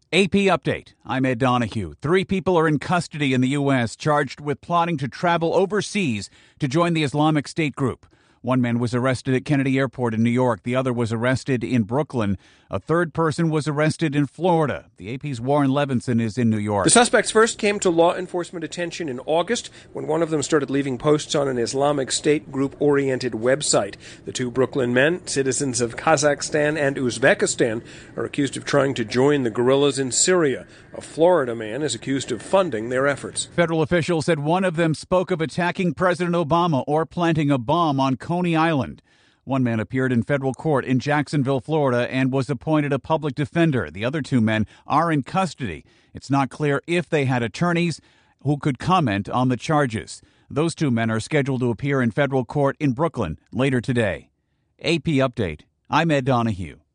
AP Update. I'm Ed Donahue. 3 people are in custody in the U.S. charged with plotting to travel overseas to join the Islamic State group. One man was arrested at Kennedy Airport in New York. The other was arrested in Brooklyn. A third person was arrested in Florida. The AP's Warren Levinson is in New York. The suspects first came to law enforcement attention in August when one of them started leaving posts on an Islamic State group-oriented website. The 2 Brooklyn men, citizens of Kazakhstan and Uzbekistan, are accused of trying to join the guerrillas in Syria. A Florida man is accused of funding their efforts. Federal officials said one of them spoke of attacking President Obama or planting a bomb on Coney Island. One man appeared in federal court in Jacksonville, Florida, and was appointed a public defender. The other 2 men are in custody. It's not clear if they had attorneys who could comment on the charges. Those 2 men are scheduled to appear in federal court in Brooklyn later today. AP Update. I'm Ed Donahue.